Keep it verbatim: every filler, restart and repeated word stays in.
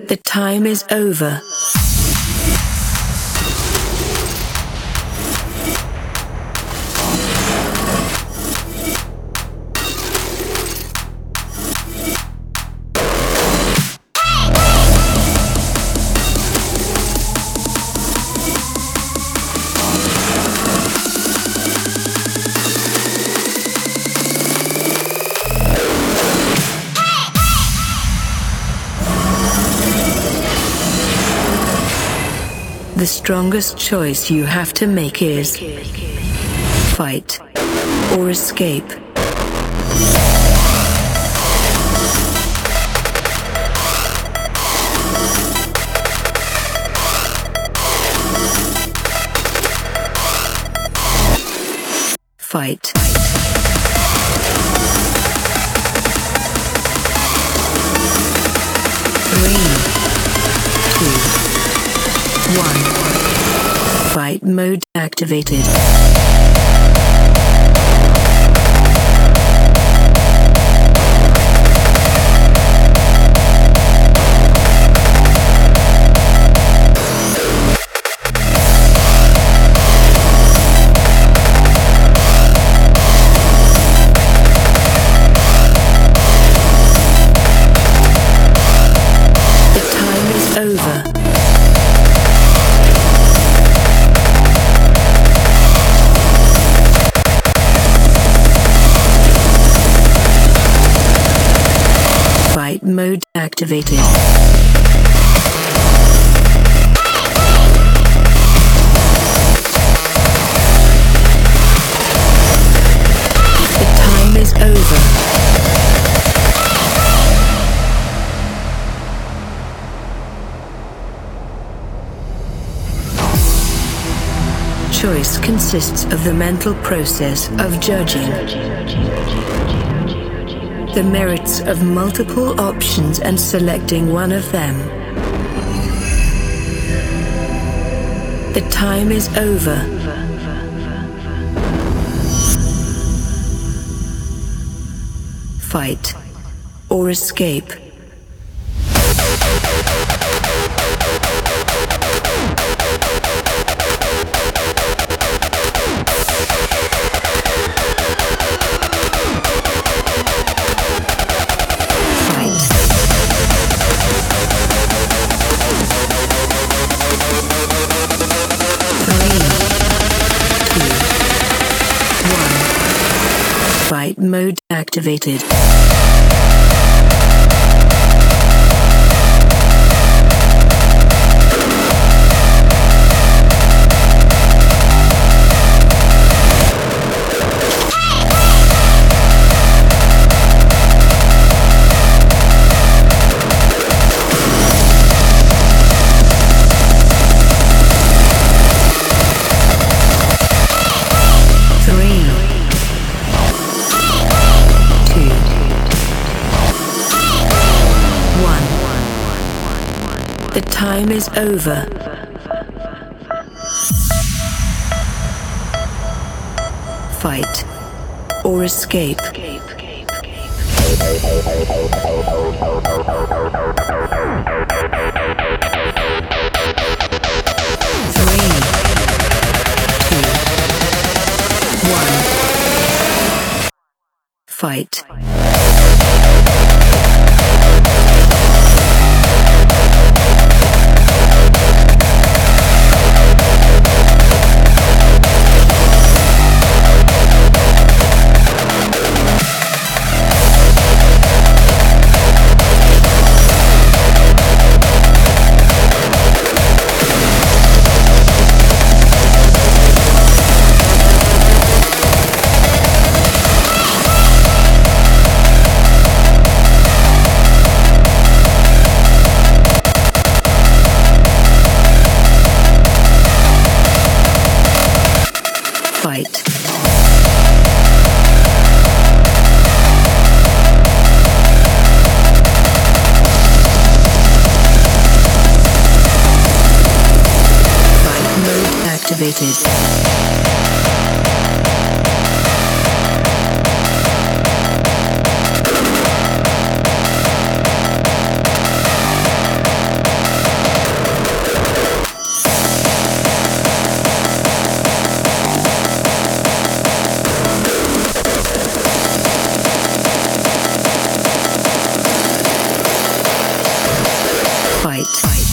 The time is over. The strongest choice you have to make is fight or escape. Fight. Three, two, one. Fight mode activated. The time is over. Fight mode activated. The time is over. Choice consists of the mental process of judging the merits of multiple options and selecting one of them. The time is over. Fight or escape. Fight mode activated. The time is over. Fight or escape. Three, two, one. Fight. Fight. Fight mode activated. fight. Fight.